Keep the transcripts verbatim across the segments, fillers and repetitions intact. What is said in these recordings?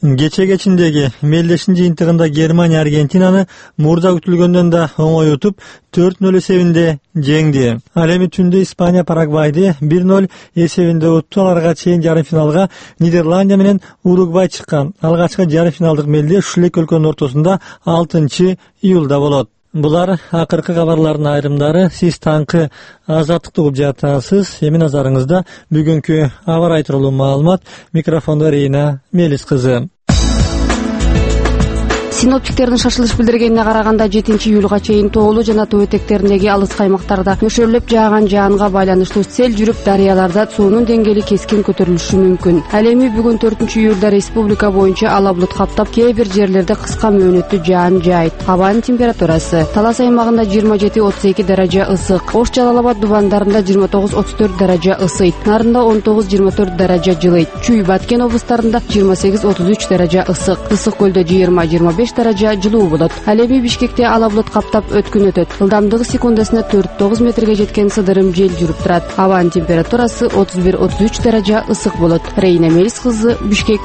Кече кечиндеги мелдешин жыйынтыгында Германия Аргентинаны мурда күтүлгөндөн да оңой утуп төрт нөл эсебинде жеңди. Ал эми түндө Испания Парагвайды бир нөл эсебинде утту. Аларга чейин жарым финалга Нидерландия менен Уругвай чыккан. Алгачкы жарым финалдык мелде ушул эки өлкөнүн ортосунда алтынчы июлда болот. Булар акыркы кабарлардын айрымдары. Сиз таңкы Азаттыкты угуп жатасыз. Эми назарыңызда бүгүнкү аба ырайы тууралуу маалымат. Микрофондо Рейна Мелис кызы. Синоптиктердин шашылыш билдиргенине караганда жетинчи июлга чейин тоолуу жана тоо этектериндеги алыс каймактарда нөшөрлөп жааган жаанга байланыштуу сел жүрүп дарыяларда суунун деңгээли кескин көтөрүлүшү мүмкүн. Ал эми бүгүн төртүнчү июлда республика боюнча ала булут каптап, кээ бир жерлерде кыска мөөнөттүү жаан жаайт. Абанын температурасы Талас аймагында жыйырма жети отуз эки даража ысык, Ош Жалал Абад дубандарында жыйырма тогуз отуз төрт даража ысыйт, Нарында он тогуз жыйырма төрт даража жылыйт, Чүй Баткен облустарында жыйырма сегиз отуз үч даража ысык, Ысык көлдө жыйырма жыйырма беш даража жылуу болот. Ал эми Бишкекте ала булут каптап өткүн өтөт. Ылдамдыгы секундасына төрт тогуз метрге жеткен сыдырым жел жүрүп турат. Абанын температурасы отуз бир отуз үч даража ысык болот. Рейна Мелис кызы, Бишкек.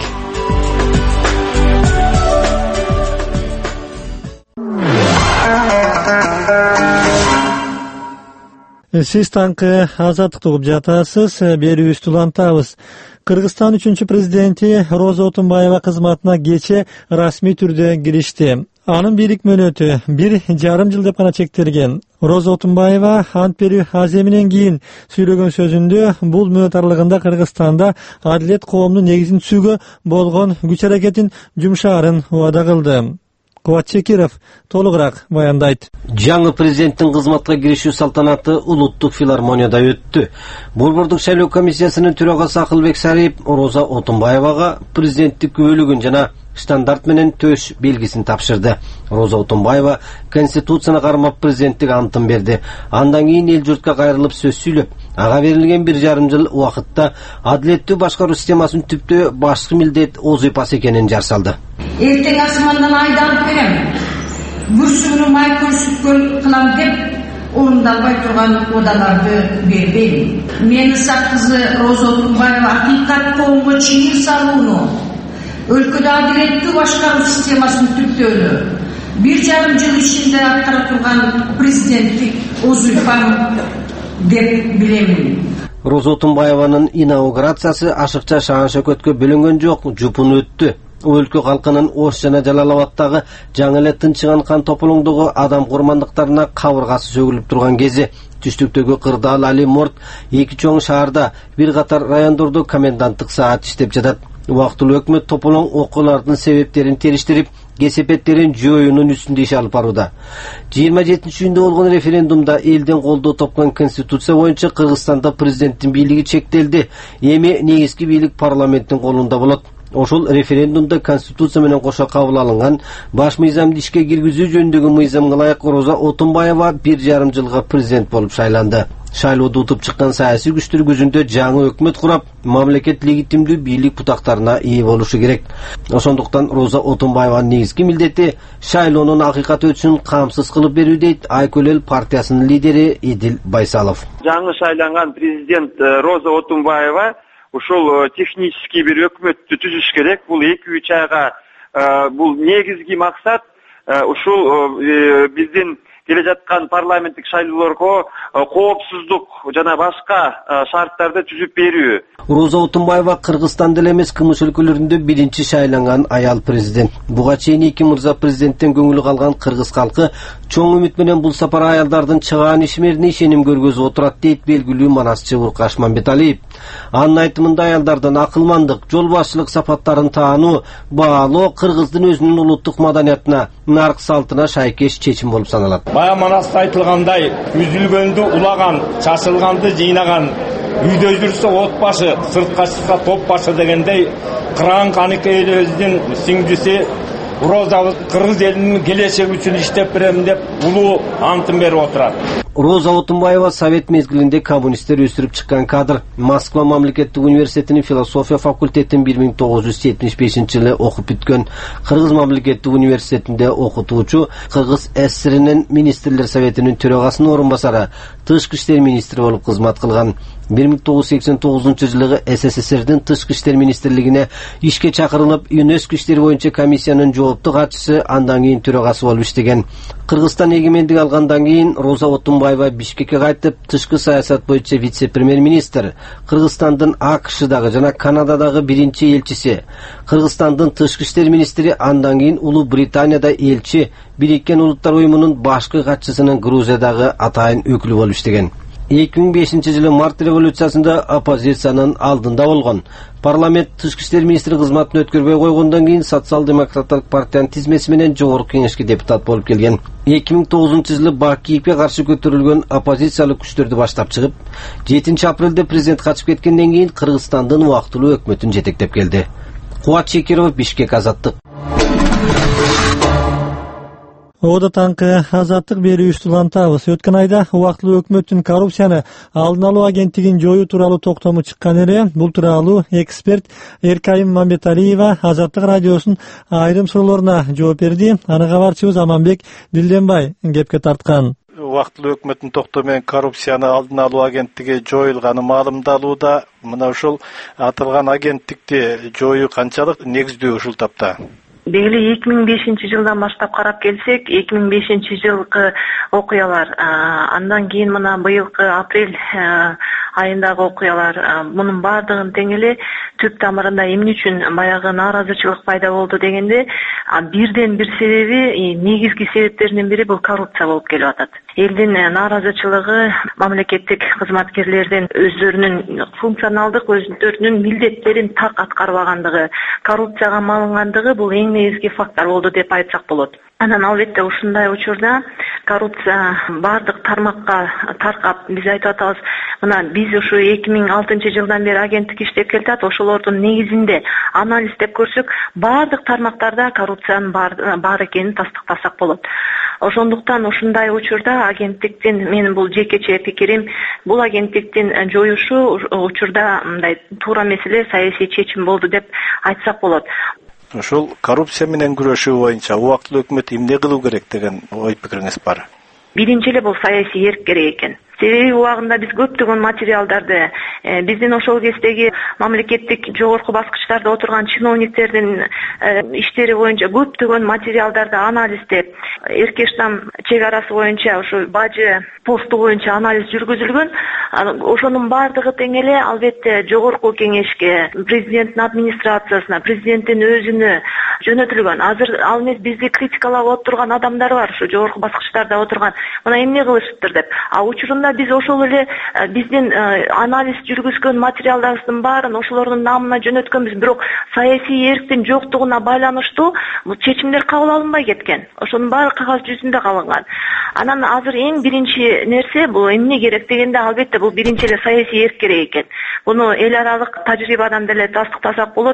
Сиз таңкы Азаттыкты угуп жатасыз. Берүүбүздү улантабыз. Кыргызстан үчүнчү президенти Роза Отунбаева кызматына кече расмий түрдө киришти. Анын бийлик мөөнөтү бир жарым жыл деп гана чектелген. Роза Отунбаева ант берүү аз эминен кийин сүйлөгөн сөзүндө бул мөөнөт аралыгында Кыргызстанда адилет коомдун негизин түзүүгө болгон күч аракетин жумшаарын убада кылды. Кубат Чекиров толугураак баяндайт. Жаңы президенттин кызматка киришүү салтанаты улуттук филармонияда өттү. Борбордук шайлоо комиссиясынын төрагасы Акылбек Сариев Роза Отунбаевага президенттик күбөлүгүн жана стандарт менен төш белгисин тапшырды. Роза Отунбаева конституцияны кармап президенттик антын берди. Андан кийин эл журтка кайрылып сөз сүйлөп, ага берилген бир жарым жыл убакытта адилеттүү башкаруу системасын түптөө башкы милдет озуйпас экенин жар салды. Эртең асмандан айды алып берем, бүрсүгүнү май көрсөткөн кылам деп орундалбай турган одаларды бербейм. Мен Ысак кызы Роза Отунбаева акыйкат коомго чыйыр салууну, өлкөдө адилеттүү башкаруу системасын түптөөнү бир жарым жыл ичинде аткара турган президенттик озуйпам деп билемин. Роза Отунбаеванын инаугурациясы ашыкча шаан шөкөткө бөлөнгөн жок, жупун өттү. Өлкө калкынын Ош жана Жалал Абадтагы жаңы эле тынчыган кан тополоңдогу адам курмандыктарына кабыргасы сөгүлүп турган кези, түштүктөгү Кырдаал, Али Морт эки чоң шаарда бир катар райондордо коменданттык саат иштеп жатат. Убактылуу өкмөт тополоң окуулардын себептерин териштирип, кесепеттерин жоюунун үстүндө иш алып барууда. жыйырма жетинчи июнда болгон референдумда элден колдоо тапкан конституция боюнча Кыргызстанда президенттин бийлиги чектелди. Эми негизги бийлик парламенттин колунда болот. Ошол референдумда конституция менен кошо кабыл алынган баш мыйзамды ишке киргизүү жөнүндөгү мыйзамга ылайык Роза Отунбаева бир жарым жылга президент болуп шайланды. Шайлоодо утуп чыккан саясий күчтөр көзүндө жаңы өкмөт курап, мамлекет легитимдүү бийлик бутактарына ээ болушу керек. Ошондуктан Роза Отунбаеванын негизги милдети шайлоонун акыйкат өтүшүн камсыз кылып берүү дейт Айкөл эл партиясынын лидери Эдил Байсалов. Жаңы шайланган президент Роза Отунбаева ушул технический бир өкмөттү түзүш керек. Бул эки үч айга бул негизги максат ушул биздин келе жаткан парламенттик шайлоолорго коопсуздук жана башка шарттарды түзүп берүү. Роза Отунбаева Кыргызстанда эле эмес, кымыш өлкөлөрүндө биринчи шайланган аял президент. Буга чейин эки мырза президенттен көңүлү калган кыргыз калкы чоң үмүт менен бул сапар аялдардын чыгаан ишмерине ишеним көргөзүп отурат дейт белгилүү манасчы Уркаш Мамбеталиев. Анын айтымында аялдардын акылмандык, жол башчылык сапаттарын таануу, баалоо кыргыздын өзүнүн улуттук маданиятына, нарк салтына шайкеш чечим болуп саналат. Бая манаста айтылгандай, үзүлгөндү улаган, чачылганды жыйнаган, үйдө жүрсө от башы, сыртка чыкса топ башы дегендей, Кыран Каныке элибиздин сиңдиси Роза кыргыз элинин келечеги үчүн иштеп берем деп улуу антын берип отурат. Роза Отунбаева совет мезгилинде коммунисттер өстүрүп чыккан кадр. Москва мамлекеттик университетинин философия факультетин бир миң тогуз жүз жетимиш бешинчи жылы окуп бүткөн. Кыргыз мамлекеттик университетинде окутуучу, Кыргыз СССРинин министрлер советинин төрагасынын орун басары, тышкы иштер министри болуп кызмат кылган. бир миң тогуз жүз сексен тогузунчу жылы СССРдин тышкы иштер министрлигине ишке чакырылып, ЮНЕСКО иштери боюнча комиссиянын жоопту катчысы, андан кийин төрагасы болуп иштеген. Кыргызстан эгемендик алгандан кийин Роза Отунбаева Бишкекке кайтып, тышкы саясат боюнча вице-премьер-министр, Кыргызстандын АКШдагы жана Канададагы биринчи элчиси, Кыргызстандын тышкы иштер министри, андан кийин Улуу Британияда элчи, Бириккен Улуттар уюмунун башкы катчысынын Грузиядагы атайын өкүлү болуп иштеген. эки миң бешинчи жылы март революциясында оппозициянын алдында болгон. Парламент тышкы иштер министри кызматын өткөрбөй койгондон кийин социал-демократтык партиянын тизмеси менен жогорку кеңешке депутат болуп келген. эки миң тогузунчу жылы Бакиевге каршы көтөрүлгөн оппозициялык күчтөрдү баштап чыгып, жетинчи апрелде президент качып кеткенден кийин Кыргызстандын убактылуу өкмөтүн жетектеп келди. Кубат Шекиров, Бишкек, Азаттык. Ода таңкы азаттык берүүбүздү улантабыз. Өткөн айда убактылуу өкмөттүн коррупцияны алдын алуу агенттигин жоюу тууралуу токтому чыккан эле. Бул тууралуу эксперт Эркайым Мамбеталиева Азаттык радиосунун айрым суроолоруна жооп берди. Аны кабарчыбыз Аманбек Дилденбай кепке тарткан. Убактылуу өкмөттүн токтому менен коррупцияны алдын алуу агенттиги жоюлганы маалымдалууда. Мына ушул аталган агенттикти жоюу канчалык негиздүү ушул тапта? Белгиле эки миң бешинчи жылдан баштап карап келсек, эки миң бешинчи жылкы окуялар, андан кийин мына быйылкы апрель айындагы окуялар, мунун баардыгын тең эле түп тамырында эмне үчүн баягы нааразычылык пайда болду дегенде, бирден бир себеби, негизги себептеринин бири бул коррупция болуп келип атат. Элдин нааразычылыгы мамлекеттик кызматкерлердин өздөрүнүн функционалдык, өздөрүнүн милдеттерин так аткарбагандыгы, коррупцияга малынгандыгы бул эң негизги фактор болду деп айтсак болот. Анан албетте ушундай учурда коррупция бардык тармакка таркап, биз айтып атабыз, мына биз ушу эки миң алтынчы жылдан бери агенттик иштеп келатат, ошолордун негизинде анализдеп көрсөк, бардык тармактарда коррупциянын бар, бар экенин тастыктасак болот. Ошондуктан ушундай учурда агенттиктин, менин бул жекече пикирим, бул агенттиктин жоюшу учурда мындай туура меселе, саясий чечим болду деп айтсак болот. Ушул коррупция менен күрөшүү боюнча убактылуу өкмөт эмне кылуу керек деген ой пикириңиз бар? Биринчи эле бул саясий эрк керек экен. Себеби убагында биз көптөгөн материалдарды, э, биздин ошол кездеги мамлекеттик жогорку баскычтарда отурган чиновниктердин э, иштери боюнча көптөгөн материалдарды анализдеп, Эркештам чек арасы боюнча ушу бажы посту боюнча анализ жүргүзүлгөн. Ошонун бардыгы тең эле албетте жогорку кеңешке, президенттин администрациясына, президенттин өзүнө жөнөтүлгөн. Азыр ал эмес бизди критикалап отурган адамдар бар, ушу жогорку баскычтарда отурган. Мына эмне кылышыптыр деп. А учурунда биз ошол эле биздин анализ жүргүзгөн материалдарыбыздын баарын ошолордун намына жөнөткөнбүз, бирок саясий эрктин жоктугуна байланыштуу бул чечимдер кабыл алынбай кеткен. Ошонун баары кагаз жүзүндө калган. Анан азыр эң биринчи нерсе бул эмне керек дегенде, албетте бул биринчи эле саясий эрк керек экен. Буну эл аралык тажрыйбадан деле тастыктасак болот.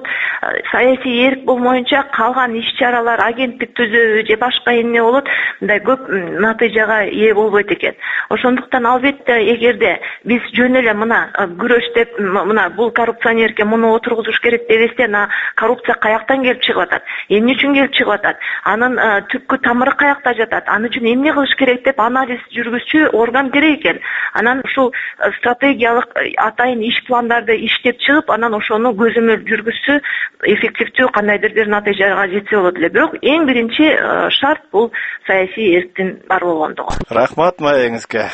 Саясий эрк болмоюнча калган иш-чаралар, агенттик түзөө же башка эмне болот, мындай көп натыйжага ээ болбойт экен. Ошондуктан албетте эгерде биз жөн эле мына күрөш деп, мына бул коррупционерге муну отургузуш керек дебестен, коррупция каяктан келип чыгып атат, эмне үчүн келип чыгып атат, анын түпкү тамыры каякта жатат, аны үчүн эмне кылыш керек деп анализ жүргүзчү орган керек экен. Анан ушул стратегиялык атайын иш пландарды иштеп чыгып, анан ошону көзөмөл жүргүзсө, эффективдүү кандайдыр бир натыйжага жетсе болот эле. Бирок эң биринчи шарт бул саясий эрктин бар болгондугу. Рахмат маегиңизге.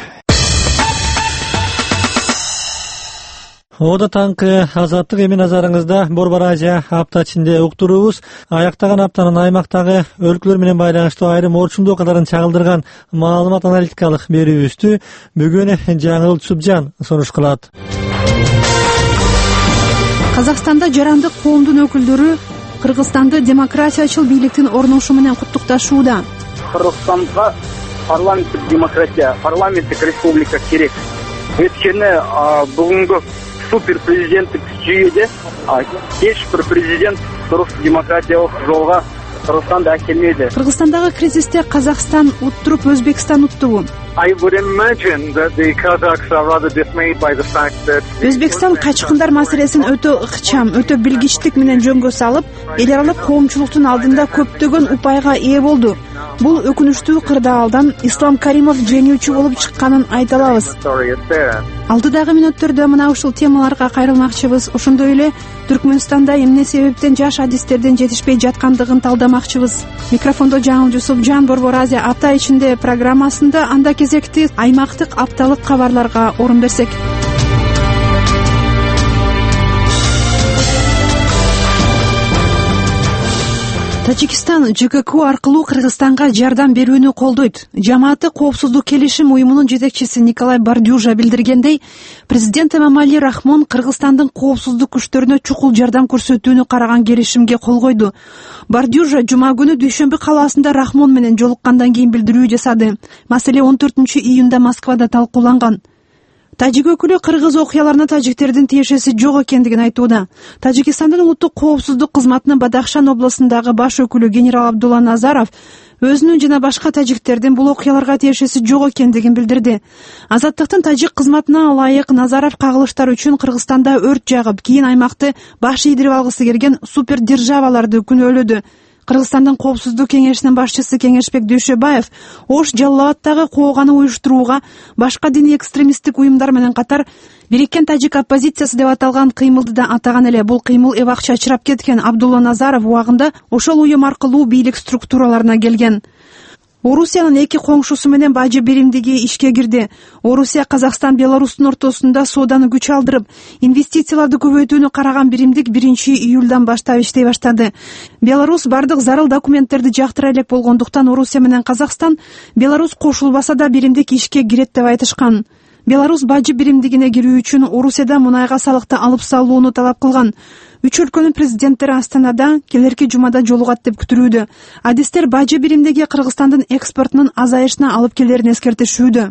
Ода таңкы азаттык эми назарыңызда Борбор Азия апта ичинде уктуруубуз. Аяктаган аптанын аймактагы өлкөлөр менен байланыштуу айрым орчундуу катарын чагылдырган маалымат аналитикалык берүүбүздү бүгүн Жаңыл Субжан сунуш кылат. Казакстанда жарандык коомдун өкүлдөрү Кыргызстанды демократиячыл бийликтин орношуу менен куттукташууда. Кыргызстанга парламенттик демократия, парламенттик республика керек. Өйткені бүгінгі супер президенттік жүйеде еш бір президент дұрыс демократиялық жолға Кыргызстанды әкелмейді. Кыргызстандагы кризисте Казакстан уттуруп, Өзбекстан уттубу? I would imagine that the Kazakhs are rather dismayed by the fact that Өзбекстан качкындар маселесин өтө ыкчам, өтө билгичтик менен жөнгө салып, эл аралык коомчулуктун алдында көптөгөн упайга ээ болду. Бул өкүнүчтүү кырдаалдан Ислам Каримов жеңүүчү болуп чыкканын айта алабыз. Алдыдагы мүнөттөрдө мына ушул темаларга кайрылмакчыбыз. Ошондой эле Түркмөнстанда эмне себептен жаш адистердин жетишпей жаткандыгын талдамакчыбыз. Микрофондо Жаңыл Жусупжан, Борбор Азия апта ичинде программасында анда кезекти аймактык апталык кабарларга орун берсек. Тажикстан ЖКК аркылуу Кыргызстанга жардам берүүнү колдойт. Жамааты коопсуздук келишим уюмунун жетекчиси Николай Бардюжа билдиргендей, президент Эмомали Рахмон Кыргызстандын коопсуздук күчтөрүнө чукул жардам көрсөтүүнү караган келишимге кол койду. Бардюжа жума күнү Дүйшөмбү калаасында Рахмон менен жолуккандан кийин билдирүү жасады. Маселе он төртүнчү июнда Москвада талкууланган. Тажик өкүлү кыргыз окуяларына тажиктердин тиешеси жок экендигин айтууда. Тажикстандын улуттук коопсуздук кызматынын Бадахшан областындагы баш өкүлү генерал Абдулла Назаров өзүнүн жана башка тажиктердин бул окуяларга тиешеси жок экендигин билдирди. Азаттыктын тажик кызматына ылайык Назаров кагылыштар үчүн Кыргызстанда өрт жагып, кийин аймакты баш ийдирип алгысы келген супердержаваларды күнөөлөдү. Кыргызстандын коопсуздук кеңешинин башчысы Кеңешбек Дүйшөбаев Ош Жалал-Абадтагы коогааны уюштурууга башка диний экстремисттик уюмдар менен катар Бириккен тажик оппозициясы деп аталган кыймылды да атаган эле. Бул кыймыл эбакчы чырап кеткен. Абдулла Назаров убагында ошол уюм аркылуу бийлик структураларына келген. Орусиянын эки коңшусу менен бажы биримдиги ишке кирди. Орусия Казакстан Беларустун ортосунда сооданы күч алдырып, инвестицияларды көбөйтүүнү караган биримдик биринчи июлдан баштап иштей баштады. Беларус бардык зарыл документтерди жактыра элек болгондуктан Орусия менен Казакстан Беларус кошулбаса да биримдик ишке кирет деп айтышкан. Беларус бажы биримдигине кирүү үчүн Орусияда мунайга салыкты алып салууну талап кылган. Үч өлкөнүн президенттери Астанада келерки жумада жолугат деп күтүлүүдө. Адистер бажы биримдиги Кыргызстандын экспортунун азайышына алып келерин эскертишүүдө.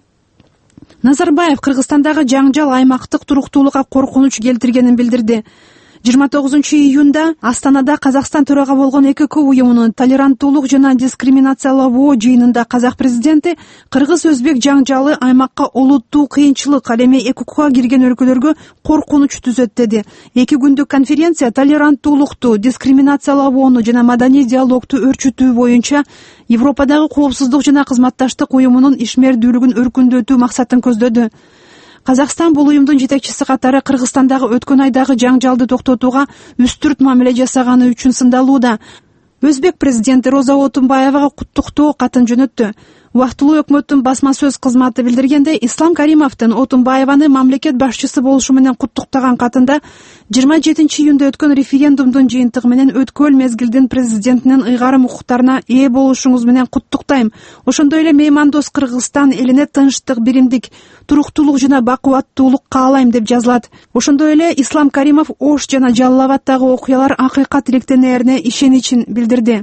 Назарбаев Кыргызстандагы жаңжал аймактык туруктуулукка коркунуч келтиргенин билдирди. жыйырма тогузунчу июнда Астанада Казакстан төрага болгон ЭКК уюмунун толеранттуулук жана дискриминациялабоо жыйынында казак президенти кыргыз-өзбек жаңжалы аймакка олуттуу кыйынчылык, ал эми ЭККга кирген өлкөлөргө коркунуч түзөт деди. Эки күндүк конференция толеранттуулукту, дискриминациялабоону жана маданий диалогту өрчүтүү боюнча Европадагы коопсуздук жана кызматташтык уюмунун ишмердүүлүгүн өркүндөтүү максатын көздөдү. Казакстан бул уюмдун жетекчиси катары Кыргызстандагы өткөн айдагы жаңжалды токтотууга үстүрт мамиле жасаганы үчүн сындалууда. Өзбек президенти Роза Отунбаевага куттуктоо катын жөнөттү. Убактылуу өкмөттүн басма сөз кызматы билдиргенде, Ислам Каримовдун Отунбаеваны мамлекет башчысы болушу менен куттуктаган катында жыйырма жетинчи июнда өткөн референдумдун жыйынтыгы менен өткөл мезгилдин президентинин ыйгарым укуктарына ээ болушуңуз менен куттуктайм. Ошондой эле меймандос Кыргызстан элине тынчтык, биримдик, туруктуулук жана бакубаттуулук каалайм деп жазылат. Ошондой эле Ислам Каримов Ош жана Жалал-Абадтагы окуялар акыйкат иликтенерине ишеничин билдирди.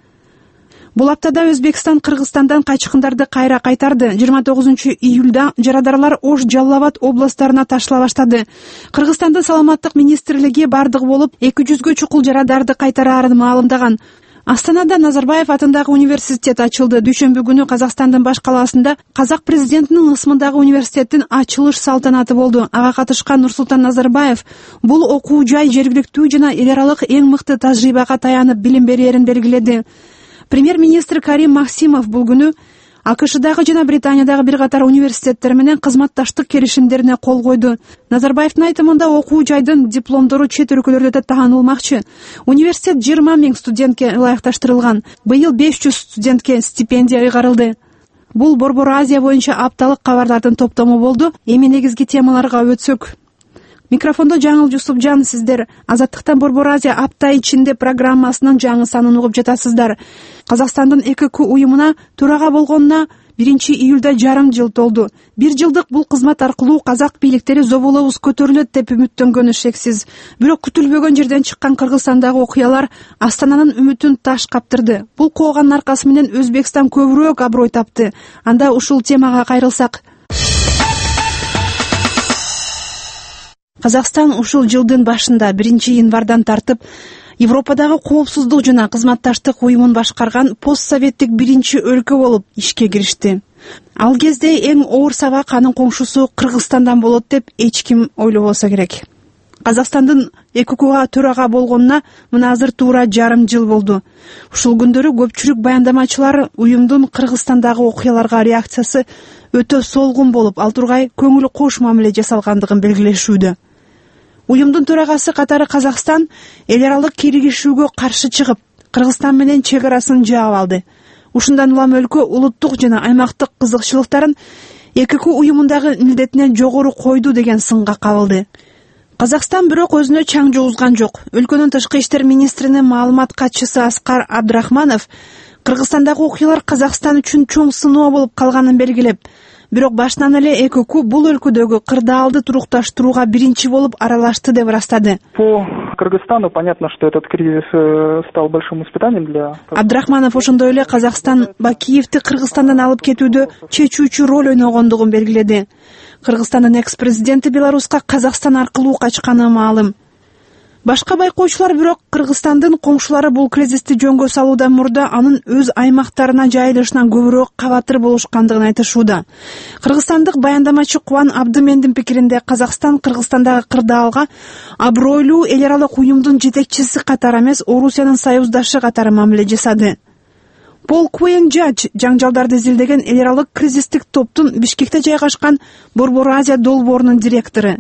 Бул аптада Өзбекстан Кыргызстандан качкындарды кайра кайтарды. жыйырма тогузунчу июлда жарадарлар Ош, Жалал-Абад областтарына ташыла баштады. Кыргызстандын саламаттык министрлиги бардык болуп эки жүзгө чукул жарадарды кайтараарын маалымдаган. Астанада Назарбаев атындагы университет ачылды. Дүйшөмбү күнү Казакстандын баш калаасында казак президентинин ысмындагы университеттин ачылыш салтанаты болду. Ага катышкан Нурсултан Назарбаев бул окуу жай жергиликтүү жана эл аралык эң мыкты тажрыйбага таянып билим берерин белгиледи. Премьер-министр Карим Максимов бул күнү АКШдагы жана Британиядагы бир катар университеттер менен кызматташтык келишимдерине кол койду. Назарбаевдин айтымында окуу жайдын дипломдору чет өлкөлөрдө да таанылмакчы. Университет жыйырма миң студентке ылайыкташтырылган. Быйыл беш жүз студентке стипендия ыйгарылды. Бул Борбор Азия боюнча апталык кабарлардын топтому болду. Эми негизги темаларга өтсөк. Микрофондо Жаңыл Жусупжан, сиздер Азаттыктан Борбор Азия апта ичинде программасынын жаңы санын угуп жатасыздар. Казакстандын ЭКК уюмуна төрага болгонуна биринчи июлда жарым жыл толду. Бир жылдык бул кызмат аркылуу казак бийликтери зоболобуз көтөрүлөт деп үмүттөнгөнү шексиз. Бирок күтүлбөгөн жерден чыккан Кыргызстандагы окуялар Астананын үмүтүн таш каптырды. Бул кооганын аркасы менен Өзбекстан көбүрөөк аброй тапты. Анда ушул темага кайрылсак. Казакстан ушул жылдын башында биринчи январдан тартып Европадагы коопсуздук жана кызматташтык уюмун башкарган постсоветтик биринчи өлкө болуп ишке киришти. Ал кезде эң оор сабак анын коңшусу Кыргызстандан болот деп эч ким ойлобосо керек. Казакстандын ЭККга төрага болгонуна мына азыр туура жарым жыл болду. Ушул күндөрү көпчүлүк баяндамачылар уюмдун Кыргызстандагы окуяларга реакциясы өтө солгун болуп, ал тургай көңүл кош мамиле жасалгандыгын белгилешүүдө. Уюмдун төрагасы катары Казакстан эл аралык киригишүүгө каршы чыгып, Кыргызстан менен чек арасын жаап алды. Ушундан улам өлкө улуттук жана аймактык кызыкчылыктарын ЭКК уюмундагы милдетинен жогору койду деген сынга кабылды. Казакстан бирок өзүнө чаң жугузган жок. Өлкөнүн тышкы иштер министринин маалымат катчысы Аскар Абдрахманов Кыргызстандагы окуялар Казакстан үчүн чоң сыноо болуп калганын белгилеп, бирок башынан эле ЭКК бул өлкөдөгү кырдаалды турукташтырууга биринчи болуп аралашты деп ырастады. По Кыргызстану понятно, что этот кризис стал большим испытанием для... Абдрахманов ошондой эле Казакстан Бакиевди Кыргызстандан алып кетүүдө чечүүчү роль ойногондугун белгиледи. Кыргызстандын экс-президенти Беларуска Казакстан аркылуу качканы маалым. Башка байкоочулар бирок Кыргызстандын коңшулары бул кризисти жөнгө салуудан мурда анын өз аймактарына жайылышынан көбүрөөк кабатыр болушкандыгын айтышууда. Кыргызстандык баяндамачы Кубан Абдымендин пикиринде Казакстан Кыргызстандагы кырдаалга абройлуу эл аралык уюмдун жетекчиси катары эмес, Орусиянын союздашы катары мамиле жасады. Пол Куэн Жадж жаңжалдарды изилдеген эл аралык кризистик топтун Бишкекте жайгашкан Борбор Азия долбоорунун директору.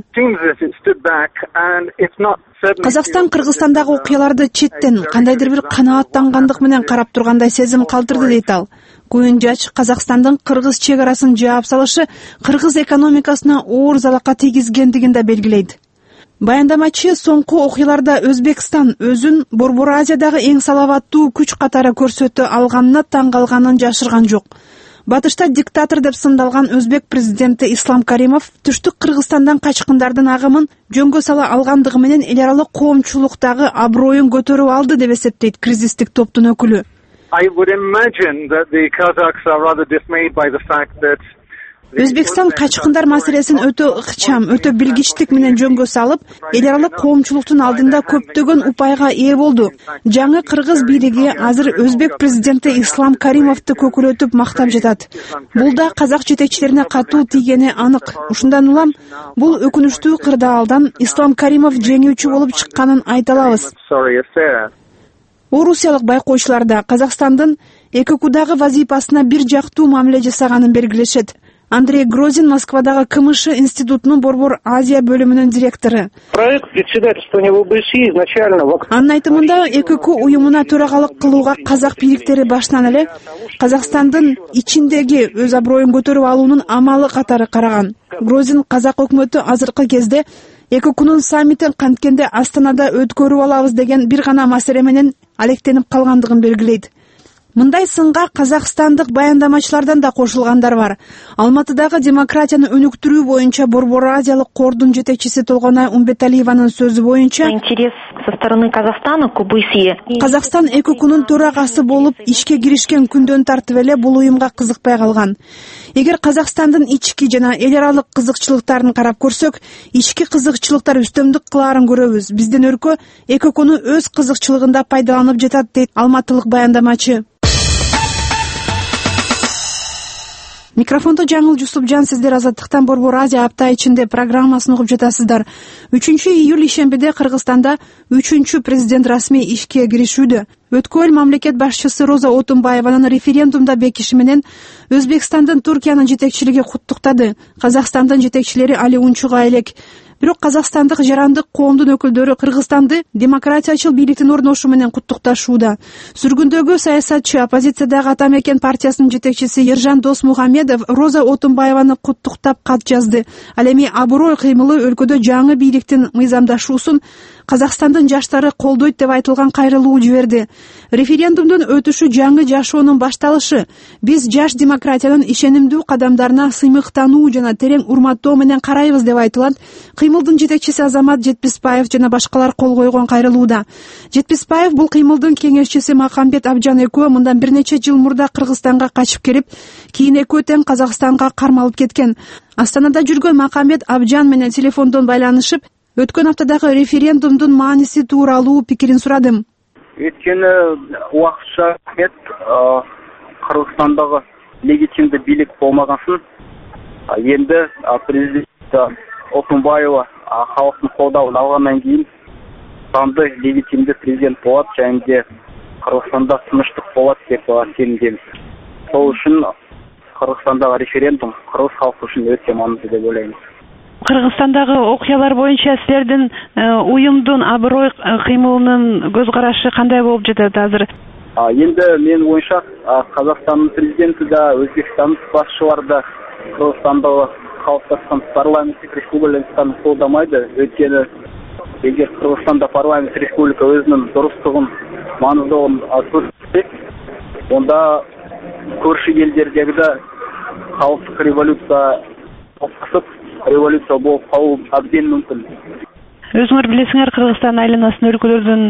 Казакстан Кыргызстандагы окуяларды четтен кандайдыр бир канааттангандык менен карап тургандай сезим калтырды дейт ал. Куэн Жадж Казакстандын кыргыз чек арасын жаап салышы кыргыз экономикасына оор залакка тийгизгендигин да белгилейт. Баяндамачы соңку окуяларда Өзбекстан өзүн Борбор Азиядагы эң салаваттуу күч катары көрсөтө алганына таң калганын жашырган жок. Батышта диктатор деп сындалган Өзбек президенти Ислам Каримов түштүк Кыргызстандан качкындардын агымын жөнгө сала алгандыгы менен эл аралык коомчулуктагы аброюн көтөрүп алды деп эсептейт кризистик топтун өкүлү. I would imagine that the Kazakhs are rather dismayed by the fact that Өзбекстан качкындар маселесин өтө ыкчам, өтө билгичтик менен жөнгө салып, эл аралык коомчулуктун алдында көптөгөн упайга ээ болду. Жаңы кыргыз бийлиги азыр Өзбек президенти Ислам Каримовду көкүлөтүп мактап жатат. Бул да казак жетекчилерине катуу тийгени анык. Ушундан улам бул өкүнүчтүү кырдаалдан Ислам Каримов жеңүүчү болуп чыкканын айта алабыз. Орусиялык байкоочулар да Казакстандын ЭККдагы вазифасына бир жактуу мамиле жасаганын белгилешет. Андрей Грозин Москвадагы КМШ институтунун Борбор Азия бөлүмүнүн директору. Проект председательствования в ОБСЕ изначально... Анын айтымында ЭКК уюмуна төрагалык кылууга казак бийликтери башынан эле Казакстандын ичиндеги өз аброюн көтөрүп алуунун амалы катары караган. Грозин казак өкмөтү азыркы кезде ЭККнун саммитин канткенде Астанада өткөрүп алабыз деген бир гана маселе менен алектенип калгандыгын белгилейт. Мындай сынга казакстандык баяндамачылардан да кошулгандар бар. Алматыдагы демократияны өнүктүрүү боюнча Борбор Азиялык кордун жетекчиси Толгонай Умбеталиеванын сөзү боюнча, интерес со стороны Казахстана к ОБСЕ. Казакстан ЭККнун төрагасы болуп ишке киришкен күндөн тартып эле бул уюмга кызыкпай калган. Эгер Казакстандын ички жана эл аралык кызыкчылыктарын карап көрсөк, ички кызыкчылыктар үстөмдүк кылаарын көрөбүз. Биздин өлкө ЭККну өз кызыкчылыгында пайдаланып жатат дейт алматылык баяндамачы. Микрофондо Жаңыл Жусупжан, сиздер Азаттыктан Борбор Азия апта ичинде программасын угуп жатасыздар. үчүнчү июль ишембиде Кыргызстанда үчүнчү президент расмий ишке киришүүдө. Өткөн мамлекет башчысы Роза Отунбаеванын референдумда бекиши менен Өзбекстандын Туркиянын жетекчилиги куттуктады. Казакстандын жетекчилери али унчуга элек. Бирок казакстандык жарандык коомдун өкүлдөрү Кыргызстанды демократиячыл бийликтин орношу менен куттукташууда. Сүргүндөгү саясатчы, оппозициядагы Ата Мекен партиясынын жетекчиси Ержан Досмухамедов Роза Отунбаеваны куттуктап кат жазды. Ал эми аброй кыймылы өлкөдө жаңы бийликтин мыйзамдашуусун Казакстандын жаштары колдойт деп айтылган кайрылуу жиберди. Референдумдун өтүшү жаңы жашоонун башталышы. Биз жаш демократиянын ишенимдүү кадамдарына сыймыктануу жана терең урматтоо менен карайбыз деп айтылат. Кыймылдын жетекчиси Азамат Жетписпаев жана башкалар кол койгон кайрылууда. Жетписпаев бул кыймылдын кеңешчиси Макамбет Абжан экөө мындан бир нече жыл мурда Кыргызстанга качып келип, кийин экөө тең Казакстанга кармалып кеткен. Астанада жүргөн Макамбет Абжан менен телефондон байланышып, өткөн аптадагы референдумдун мааниси тууралуу пикирин сурадым. Өткөнү убакытча Кыргызстандагы легитимді билік болмағансын, енді президент Отунбаева халықтың қолдауын алғаннан кейін санды легитимді президент болады, және де Қырғызстанда тыныштық болады деп сенімдеміз. Сол үшін Қырғызстандағы референдум қырғыз халқы үшін өте маңызды деп ойлаймыз. Қырғызстандағы оқиғалар бойынша сіздердің ұйымдың абырой қимылының көзқарасы қандай болып жатады қазір? Енді мен ойынша Қазақстанның президенті да, Өзбекстанның басшылары да Қырғызстандағы қалыптасқан парламенттік республиканы қолдамайды. Өйткені егер Қырғызстанда парламент республика өзінің дұрыстығын, маңыздылығын көрсетсе, онда көрші елдердегі де халықтық революция қосып, революция болып қалу әбден мүмкін. Өзіңер білесіңер, Қырғызстан айланасында өлкөлөрдүн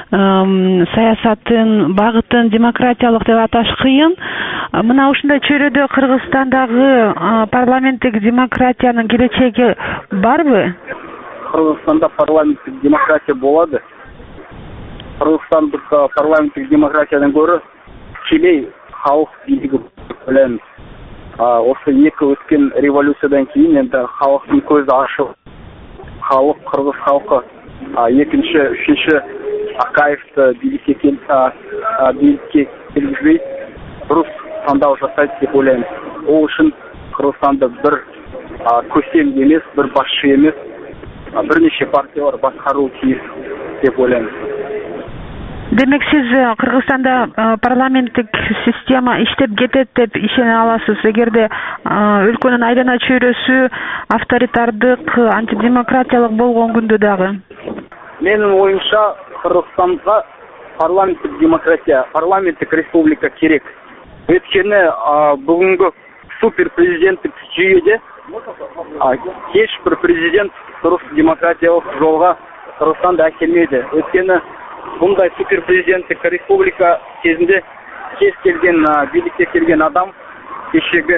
саясатын, багытын демократиялык деп аташ кыйын. Мына ушундай чөйрөдө Кыргызстандагы парламенттик демократиянын келечеги барбы? Кыргызстанда парламенттик демократия болады. Кыргызстандык парламенттик демократиядан көрө тікелей халық бийлиги билен. Осы екі өткен революциядан кейін енді халықтың көзі ашылып, халық, қырғыз халқы екінші, үшінші Акаевты билікке келгізбей дұрыс таңдау жасайды деп ойлаймыз. Ол үшін Қырғызстанда бір көсем емес, бір басшы емес, бірнеше партиялар басқару тиіс деп ойлаймыз. Демек, сіз Кыргызстанда парламенттик система иштеп кетет деп ишене аласыз, эгерде өлкөнүн айлана чөйрөсү авторитардык, антидемократиялык болгон күндө дагы? Менин оюмча, Кыргызстанга парламенттик демократия, парламенттик республика керек. Өйткені бүгүнкү супер президенттик жүйөдө эч бир президент дұрыс демократиялык жолга Кыргызстанда әкелмейді. Өйткені бұндай супер президенттік республика кезінде кез келген билікке келген адам кешегі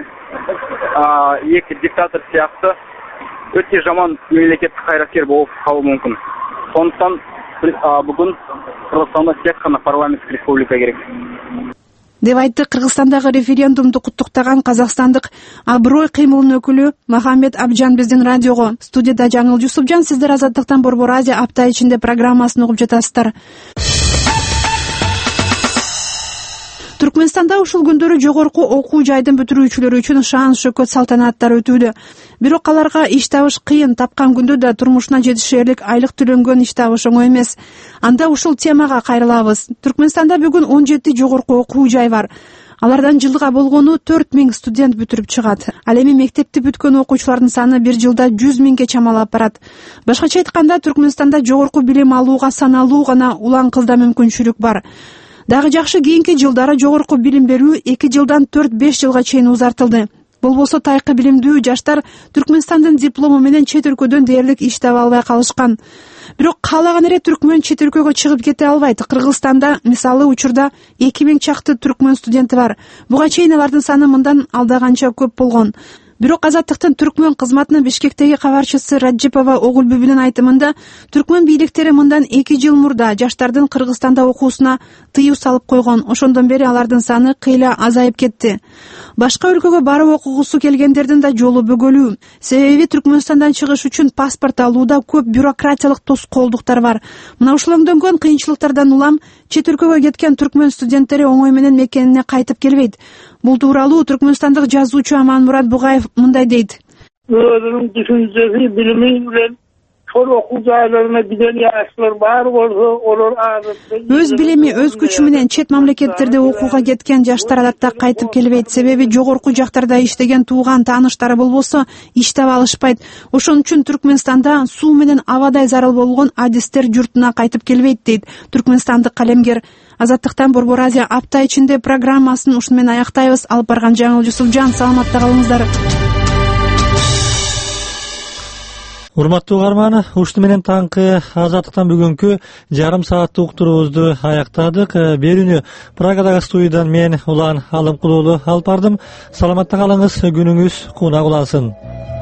екі диктатор сияқты өте жаман мемлекеттік қайраткер болып қалуы мүмкін. Сондықтан бүгін Қырғызстанда тек қана парламенттік республика керек. Деп айтты Кыргызстандагы референдумду куттуктаган казакстандык аброй кыймылынын өкүлү Махамбет Абджан биздин радиого. Студияда Жаңыл Жусупжан, сиздер Азаттыктан Борбор Азия апта ичинде программасын угуп жатасыздар. Түркмөнстанда ушул күндөрү жогорку окуу жайдын бүтүрүүчүлөрү үчүн шаан шөкөт салтанаттар өтүүдө. Бирок аларга иш табыш кыйын, тапкан күндө да турмушуна жетишерлик айлык төлөнгөн иш табыш оңой эмес. Анда ушул темага кайрылабыз. Түркмөнстанда бүгүн он жети жогорку окуу жай бар. Алардан жылга болгону төрт миң студент бүтүрүп чыгат. Ал эми мектепти бүткөн окуучулардын саны бир жылда жүз миңге чамалап барат. Башкача айтканда, Түркмөнстанда жогорку билим алууга саналуу гана улан кызда мүмкүнчүлүк бар. Дагы жакшы, кийинки жылдары жогорку билим берүү эки жылдан төрт беш жылга чейин узартылды. Болбосо тайкы билимдүү жаштар Түркмөнстандын диплому менен чет өлкөдөн дээрлик иш таба албай калышкан. Бирок каалаган эре түркмөн чет өлкөгө чыгып кете албайт. Кыргызстанда мисалы учурда эки миң чакты түркмөн студенти бар. Буга чейин алардын саны мындан алдаганча көп болгон. Бирок Азаттыктын түркмөн кызматынын Бишкектеги кабарчысы Раджипова Огулбүбүнүн айтымында, түркмөн бийликтери мындан эки жыл мурда жаштардын Кыргызстанда окуусуна тыюу салып койгон. Ошондон бери алардын саны кыйла азайып кетти. Башка өлкөгө барып окугусу келгендердин да жолу бөгөлүү. Себеби Түркмөнстандан чыгыш үчүн паспорт алууда көп бюрократиялык тоскоолдуктар бар. Мына ушул өңдөнгөн кыйынчылыктардан улам чет өлкөгө кеткен түркмөн студенттери оңой менен мекенине кайтып келбейт. Бул тууралуу түркмөнстандык жазуучу Аманмурат Бугаев мындай дейт. Өзүнүн түшүнчөсү, билими менен ошол окуу жайларына кирген жаштар бар болсо, олар азыр өз билими, өз күчү менен чет мамлекеттерде окууга кеткен жаштар адатта кайтып келбейт. Себеби жогорку жактарда иштеген тууган тааныштары болбосо иш таба алышпайт. Ошон үчүн Түркмөнстанда суу менен абадай зарыл болгон адистер журтуна кайтып келбейт, дейт түркмөнстандык калемгер. Азаттыктан Борбор Азия апта ичинде программасын ушуну менен аяктайбыз. Алып барган Жаңыл Жусупжан, саламатта калыңыздар. Урматтуу угарман, ушуну менен таңкы Азаттыктан бүгүнкү жарым сааттык уктуруубузду аяктадык. Берүүнү Прагадагы студиядан мен Улан Алымкулуулу алып бардым. Саламатта калыңыз, күнүңүз кунак улансын.